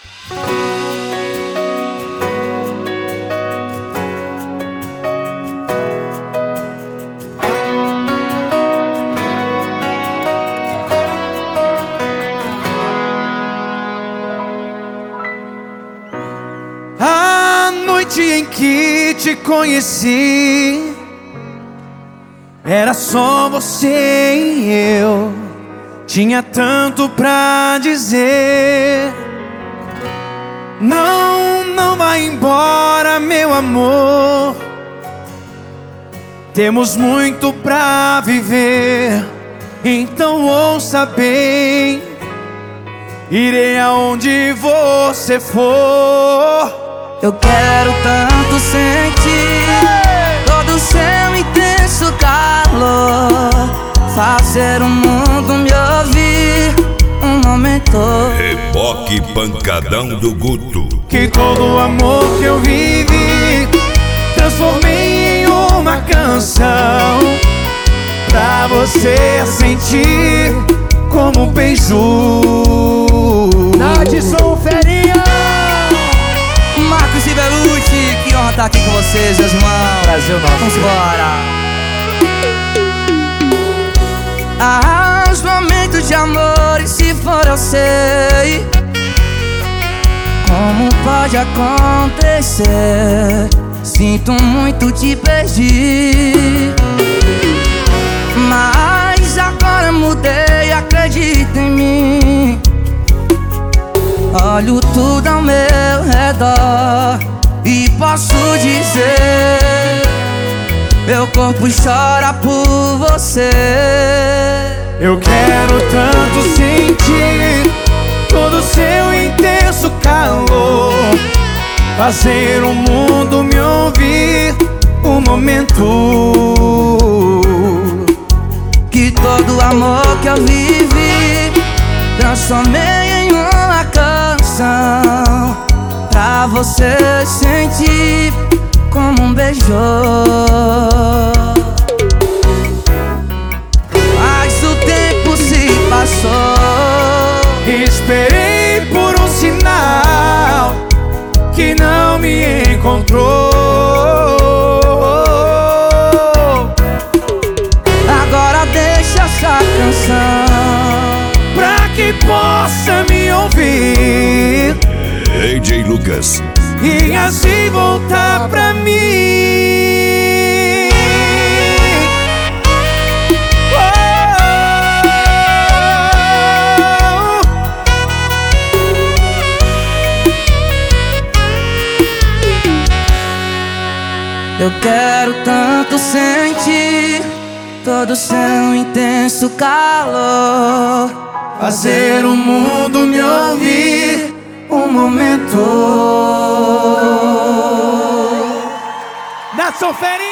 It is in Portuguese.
A noite em que te conheci era só você e eu. Tinha tanto pra dizer. Não, não vai embora, meu amor. Temos muito pra viver. Então ouça bem. Irei aonde você for. Eu quero tanto sentir todo o seu intenso calor, fazer o mundo me ouvir um momento. Reboque pancadão do Guto. Que todo o amor que eu vivi transformei em uma canção, pra você sentir como um beiju. Nadson Ferinha, Marcos e Belucci, que honra estar aqui com vocês, meus irmãos. Brasil nosso. Vamos embora. Os momentos de amor, e se for eu sei como pode acontecer. Sinto muito te perdi, mas agora mudei, acredita em mim. Olho tudo ao meu redor e posso dizer, meu corpo chora por você. Eu quero tanto sentir todo o seu intenso calor, fazer o mundo me ouvir um momento. Que todo o amor que eu vivi transformei em uma canção, pra você sentir como um beijo. Mas o tempo se passou, esperei por um sinal que não me encontrou. agora deixa essa canção Pra que possa me ouvir AJ Lucas. e assim voltar pra mim. Eu quero tanto sentir todo o seu intenso calor, Fazer o mundo me ouvir um momento. Nadson Ferinha.